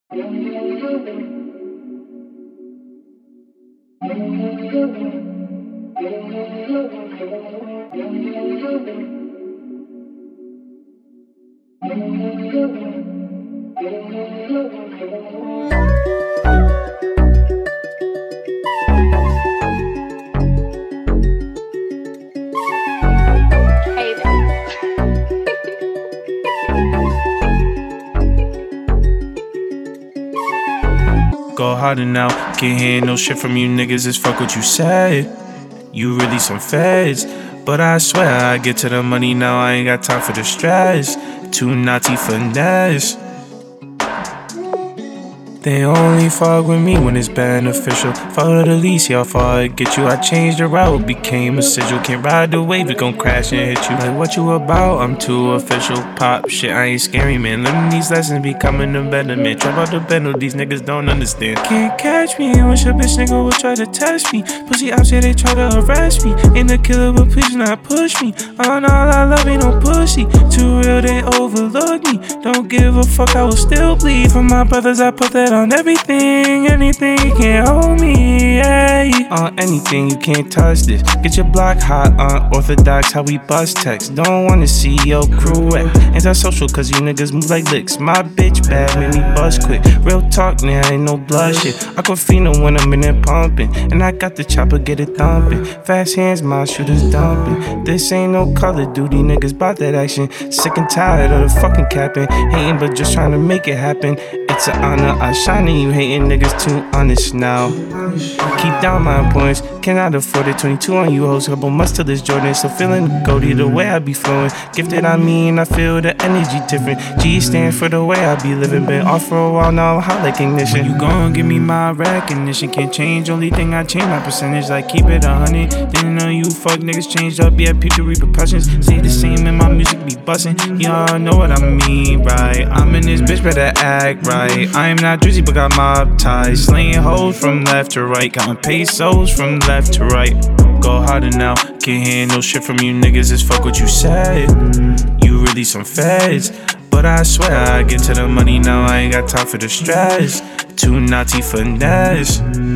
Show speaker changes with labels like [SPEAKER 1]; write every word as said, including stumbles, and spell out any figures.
[SPEAKER 1] Go harder now, can't hear no shit from you niggas, just fuck what you said. You really some feds, but I swear I get to the money now, I ain't got time for the stress. Too naughty finesse. They only fuck with me when it's beneficial. Follow the lease, y'all far get you. I changed the route, became a sigil. Can't ride the wave, we gon' crash and hit you. Like what you about? I'm too official. Pop shit, I ain't scary, man. Learning these lessons, becoming a better man. Trap out the bendo, these niggas don't understand. Can't catch me, wish a bitch nigga would try to test me. Pussy ops, yeah, they try to arrest me. Ain't a killer, but please not push me. On all I love ain't no pussy. Too real, they overlook me. Don't give a fuck, I will still bleed. For my brothers, I put that on everything, anything, you can't hold me, yeah. On anything, you can't touch this. Get your block hot, unorthodox, how we bust text. Don't wanna see your crew wet. Antisocial, cause you niggas move like licks. My bitch bad, made me bust quick. Real talk, now ain't no blood shit. Aquafina when I'm in there pumping. And I got the chopper, get it thumping. Fast hands, my shooters dumping. This ain't no Call of Duty, niggas bout that action. Sick and tired of the fucking capping. Hating, but just trying to make it happen. It's an honor, I shine and you hating niggas too honest now. Keep down my points, cannot afford it. twenty-two on you hoes, couple months till this Jordan. So feeling the goatee, the way I be flowing. Gifted, I mean, I feel the energy different. G stand for the way I be living. Been off for a while now, hot like ignition. You gon' give me my recognition. Can't change, only thing I change my percentage. Like keep it a hundred. Didn't know you fuck niggas changed up, yeah, peep the repercussions. Say the same and my music be bustin'. Y'all know what I mean, right? I'm in this bitch, better act right. I'm not Drizzy, but got mob ties. Slaying hoes from left to right. Counting pesos from left to right. Go harder now, can't hear no shit from you niggas, just fuck what you said. You really some feds, but I swear I get to the money now, I ain't got time for the stress. Too naughty finesse.